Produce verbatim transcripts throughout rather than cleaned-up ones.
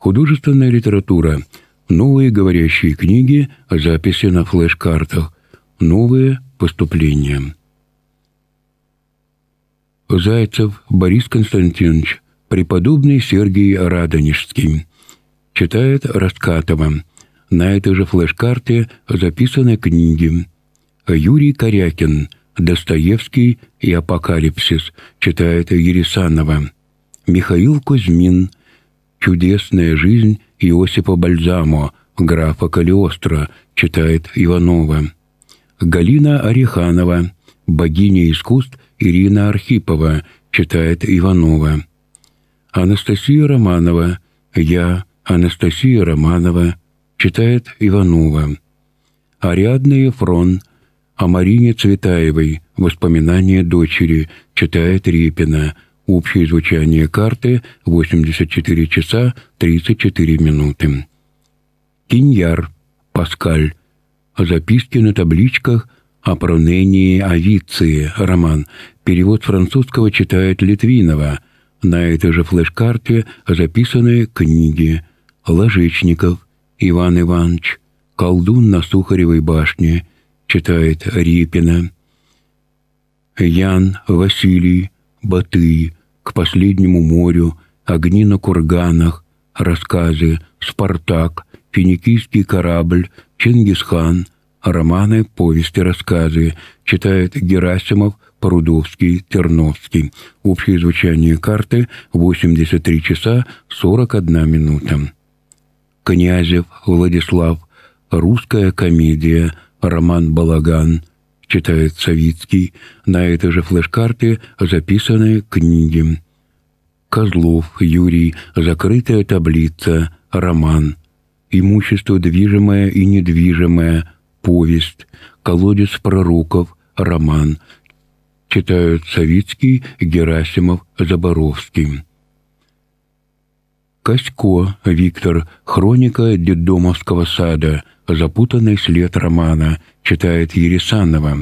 Художественная литература. Новые говорящие книги, записи на флеш-картах. Новые поступления. Зайцев Борис Константинович, преподобный Сергий Радонежский. Читает Раскатова. На этой же флеш-карте записаны книги. Юрий Корякин, Достоевский и Апокалипсис, читает Ересанова. Михаил Кузьмин, Чудесная жизнь Иосипа Бальзамо, графа Калиостро, читает Иванова. Галина Ореханова, Богиня искусств Ирина Архипова, читает Иванова. Анастасия Романова, Я, Анастасия Романова, читает Иванова. Ариадна Ефрон, о Марине Цветаевой, Воспоминания дочери, читает Репина. Общее звучание карты восемьдесят четыре часа тридцать четыре минуты. Киньяр, Паскаль. Записки на табличках о Пронении Авиции, роман. Перевод с французского читает Литвинова. На этой же флеш-карте записаны книги. Ложечников, Иван Иванович. Колдун на Сухаревой башне, читает Репина. Ян Василий, Батый, К последнему морю, Огни на курганах, рассказы, Спартак, Финикийский корабль, Чингисхан, романы, повести, рассказы, читает Герасимов, Прудовский, Терновский. Общее звучание карты восемьдесят три часа сорок одна минута. Князев Владислав, русская комедия, роман «Балаган», читает Савицкий. На этой же флеш-карте записаны книги. Козлов Юрий, закрытая таблица, роман. Имущество движимое и недвижимое, повесть. Колодец пророков, роман. Читают Савицкий, Герасимов, Заборовский. Косько Виктор, хроника детдомовского сада, запутанный след романа, читает Ересанова.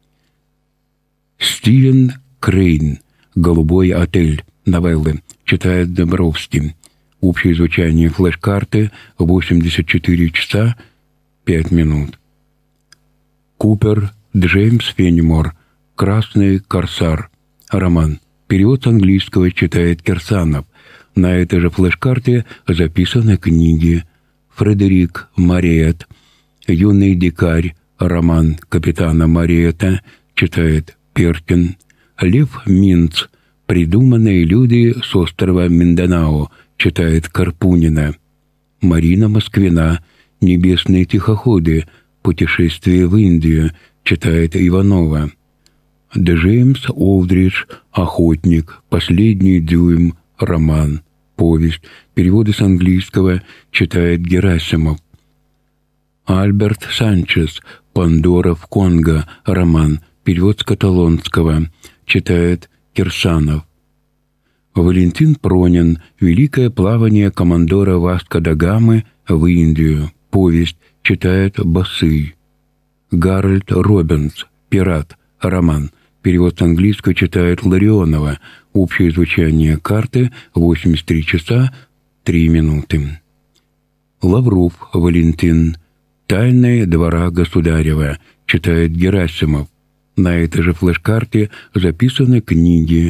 Стивен Крейн, «Голубой отель», новеллы, читает Домбровский. Общее звучание флеш-карты восемьдесят четыре часа пять минут. Купер Джеймс Феннимор, «Красный корсар», роман. Перевод с английского читает Кирсанов. На этой же флеш-карте записаны книги. Фредерик Мариет, «Юный дикарь», роман капитана Мариета, читает Перкин. Лев Минц, «Придуманные люди с острова Минданао», читает Карпунина. Марина Москвина, «Небесные тихоходы. Путешествие в Индию», читает Иванова. Джеймс Олдридж, «Охотник. Последний дюйм», роман, повесть. Переводы с английского читает Герасимов. Альберт Санчес, «Пандора в Конго», роман. Перевод с каталонского читает Кирсанов. Валентин Пронин, «Великое плавание командора Васко да Гамы в Индию», повесть, читает Басы. Гарольд Робинс, «Пират», роман. Перевод с английского читает Ларионова. Общее звучание карты восемьдесят три часа три минуты. Лавров Валентин, «Тайны двора государева», читает Герасимов. На этой же флеш-карте записаны книги.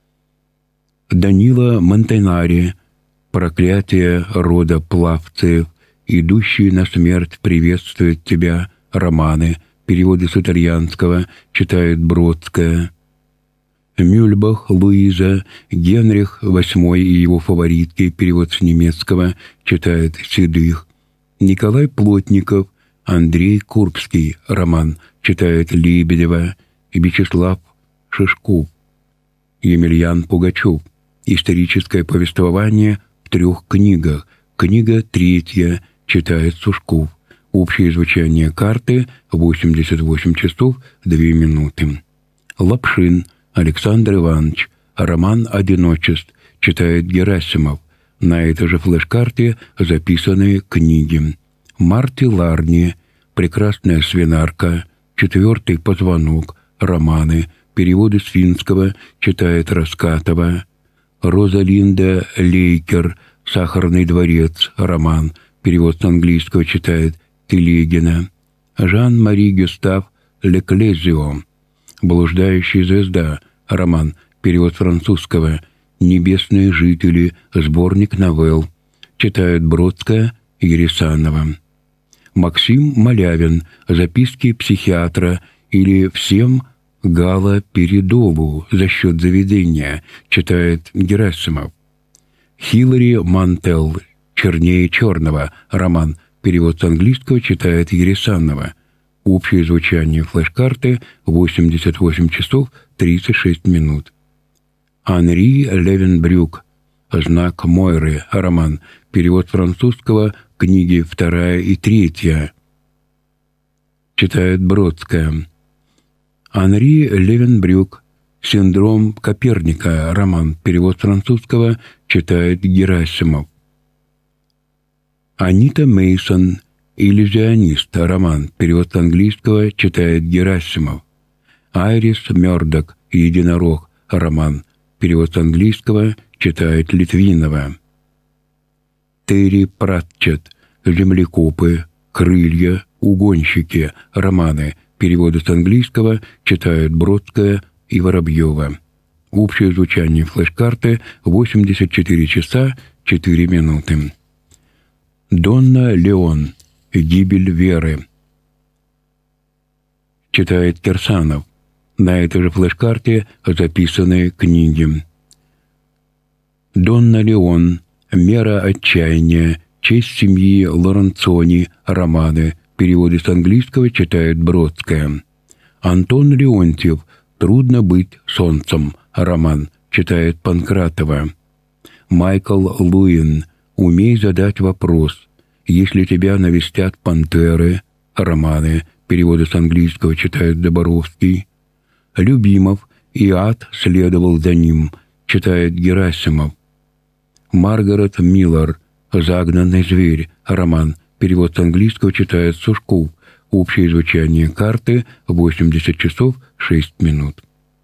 Данила Монтенари, «Проклятие рода Плавцев», «Идущий на смерть приветствует тебя», романы. Переводы с итальянского читает Бродская. Мюльбах Луиза, «Генрих восьмой и его фаворитки», перевод с немецкого читает Седых. Николай Плотников, Андрей Курбский, роман, читает Лебедева. Вячеслав Шишков. Емельян Пугачев, «Историческое повествование в трех книгах», книга третья, читает Сушков. Общее звучание карты восемьдесят восемь часов две минуты. Лапшин Александр Иванович, роман «Одиночеств», читает Герасимов. На этой же флеш-карте записаны книги. Марти Ларни, «Прекрасная свинарка», «Четвертый позвонок», романы. Переводы с финского читает Раскатова. Розалинда Лейкер, «Сахарный дворец», роман, перевод с английского читает Телегина. Жан-Мари Гюстав Леклезио, «Блуждающая звезда», роман, перевод с французского «Небесные жители», сборник новелл, читают Бродская, Ересанова. Максим Малявин, «Записки психиатра» или «Всем Гала Передову за счет заведения», читает Герасимов. Хилари Мантел, «Чернее черного», роман, перевод с английского читает Ересанова. Общее звучание флеш-карты восемьдесят восемь часов тридцать шесть минут. Анри Левенбрюк, «Знак Мойры», роман, перевод французского, книги вторая и третья, читает Бродская. Анри Левенбрюк, «Синдром Коперника», роман, перевод французского, читает Герасимов. Анита Мейсон, «Иллюзионист», роман, перевод с английского, читает Герасимов. Айрис Мёрдок, «Единорог», роман, перевод с английского, читает Литвинова. Терри Пратчетт, «Землекопы», «Крылья», «Угонщики», романы, переводы с английского, читают Бродская и Воробьева. Общее звучание флеш-карты восемьдесят четыре часа четыре минуты. Донна Леон, «Гибель Веры», читает Кирсанов. На этой же флеш-карте записаны книги. Донна Леон, «Мера отчаяния», «Честь семьи Лоренцони», романы, переводы с английского читает Бродская. Антон Леонтьев, «Трудно быть солнцем», роман, читает Панкратова. Майкл Луин, «Умей задать вопрос», «Если тебя навестят пантеры», романы, переводы с английского читает Доборовский. Любимов, «И ад следовал за ним», читает Герасимов. Маргарет Миллер, «Загнанный зверь», роман, перевод с английского читает Сушков. Общее звучание карты восемьдесят часов шесть минут.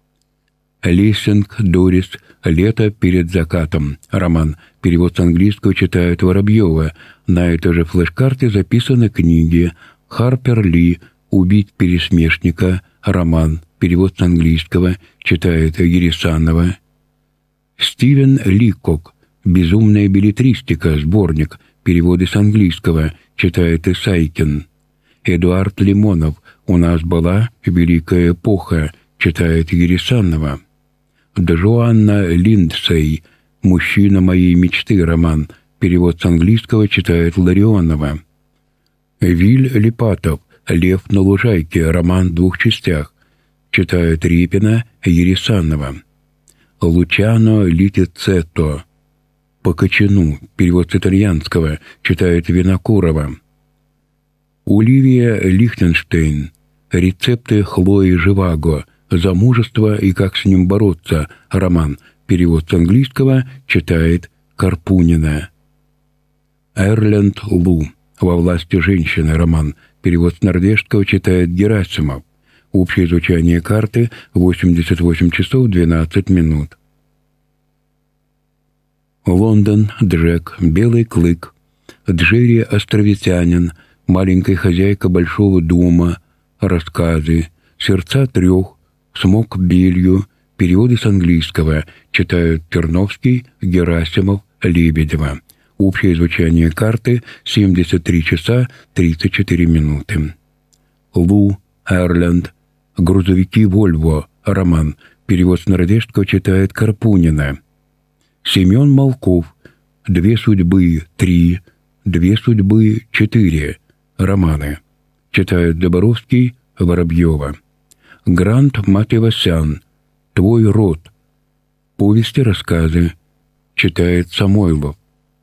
Лессинг Дорис, «Лето перед закатом», роман, перевод с английского читает Воробьева. На этой же флеш-карте записаны книги. Харпер Ли, «Убить пересмешника», роман, перевод с английского читает Ересанова. Стивен Ликок, «Безумная беллетристика», сборник, переводы с английского читает Исайкин. Эдуард Лимонов, «У нас была великая эпоха», читает Ересанова. Джоанна Линдсей, «Мужчина моей мечты», роман, перевод с английского читает Ларионова. Виль Липатов, «Лев на лужайке», роман в двух частях, читает Репина, Ересанова. Лучано Литицетто, «По кочану», перевод с итальянского, читает Винокурова. Оливия Лихтенштейн, «Рецепты Хлои Живаго», «Замужество и как с ним бороться», роман, перевод с английского читает Карпунина. Эрленд Лу, «Во власти женщины», роман, перевод с норвежского читает Герасимов. Общее звучание карты восемьдесят восемь часов двенадцать минут. Лондон, Джек, «Белый клык», Джерри Островитянин, «Маленькая хозяйка большого дома», рассказы, «Сердца трех», «Смок белью», переводы с английского читают Терновский, Герасимов, Лебедева. Общее звучание карты семьдесят три часа тридцать четыре минуты. Лу Эрленд, «Грузовики Вольво», роман, перевод с норвежского читает Карпунина. Семен Малков, «Две судьбы три», «Две судьбы четыре», романы, читают Доборовский, Воробьева. Грант Матевосян, «Твой род», повести, рассказы, читает Самойлов.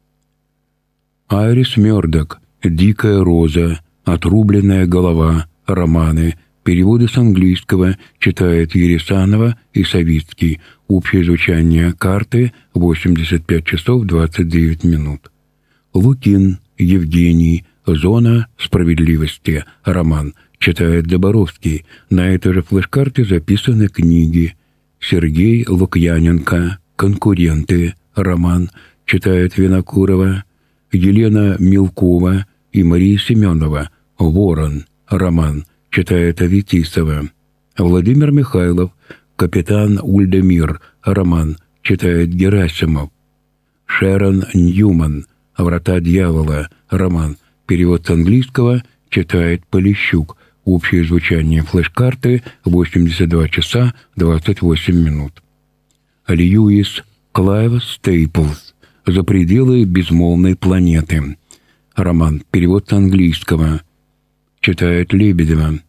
Айрис Мёрдок, «Дикая роза», «Отрубленная голова», романы, переводы с английского читает Ересанова и Савицкий. Общее звучание карты восемьдесят пять часов двадцать девять минут. Лукин Евгений, «Зона справедливости», роман, читает Доборовский. На этой же флеш-карте записаны книги. Сергей Лукьяненко, «Конкуренты», роман, читает Винокурова, Елена Милкова и Мария Семенова «Ворон», роман, читает Аветисова. Владимир Михайлов «Капитан Ульдемир», роман, читает Герасимов. Шерон Ньюман «Врата дьявола», роман, перевод с английского, читает Полищук. Общее звучание флеш-карты восемьдесят два часа двадцать восемь минут. Льюис Клайв Стейплс «За пределы безмолвной планеты», роман, перевод с английского, читает Лебедева.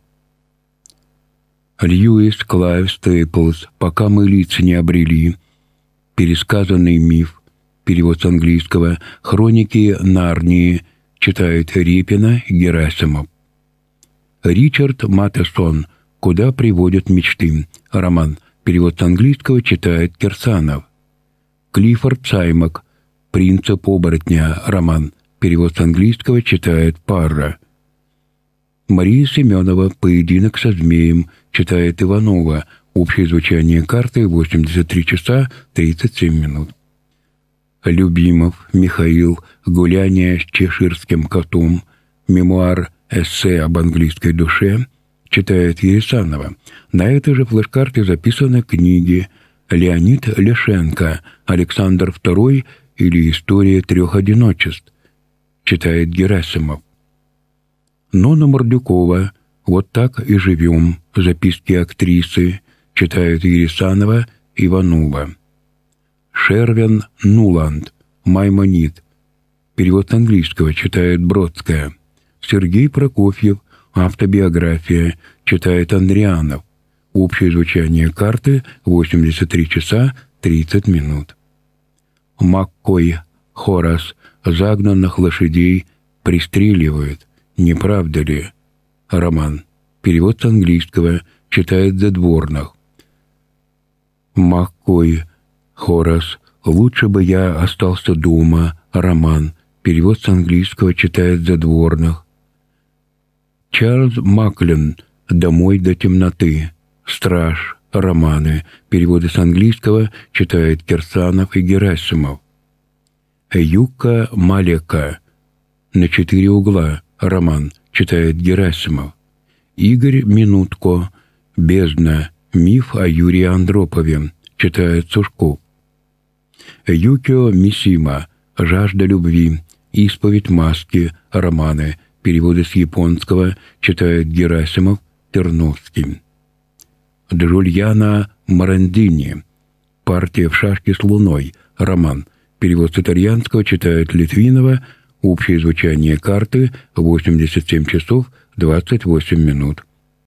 Льюис Клайв Стейплс «Пока мы лиц не обрели», пересказанный миф, перевод с английского, хроники Нарнии, читает Репина, Герасимов. Ричард Маттесон «Куда приводят мечты», роман, перевод с английского, читает Кирсанов. Клиффорд Саймак «Принцип оборотня», роман, перевод с английского, читает Парра. Мария Семенова «Поединок со змеем», читает Иванова. Общее звучание карты восемьдесят три часа тридцать семь минут. Любимов Михаил «Гуляние с чеширским котом», мемуар «Эссе об английской душе», читает Ересанова. На этой же флеш-карте записаны книги Леонид Лешенко «Александр второй» или «История трех одиночеств», читает Герасимов. Нона Мордюкова «Вот так и живем», записки актрисы, читают Ересанова, Иванова. Шервин Нуланд «Маймонид», перевод с английского, читает Бродская. Сергей Прокофьев «Автобиография», читает Андрианов. Общее звучание карты восемьдесят три часа тридцать минут. Маккой Хорас «Загнанных лошадей пристреливают, не правда ли?» роман, перевод с английского, читает Задворных. Маккой Хорас «Лучше бы я остался дома», роман, перевод с английского, читает Задворных. Чарльз Маклин «Домой до темноты», «Страж», романы, переводы с английского, читает Кирсанов и Герасимов. Юка Малека «На четыре угла», роман, читает Герасимов. Игорь Минутко «Бездна. Миф о Юрии Андропове», читает Сушков. Юкио Мисима «Жажда любви», «Исповедь маски», романы, переводы с японского, читает Герасимов, Терновский. Джульяна Марандини «Партия в шашки с луной», роман, перевод с итальянского, читает Литвинова. Общее звучание карты восемьдесят семь часов двадцать восемь минут.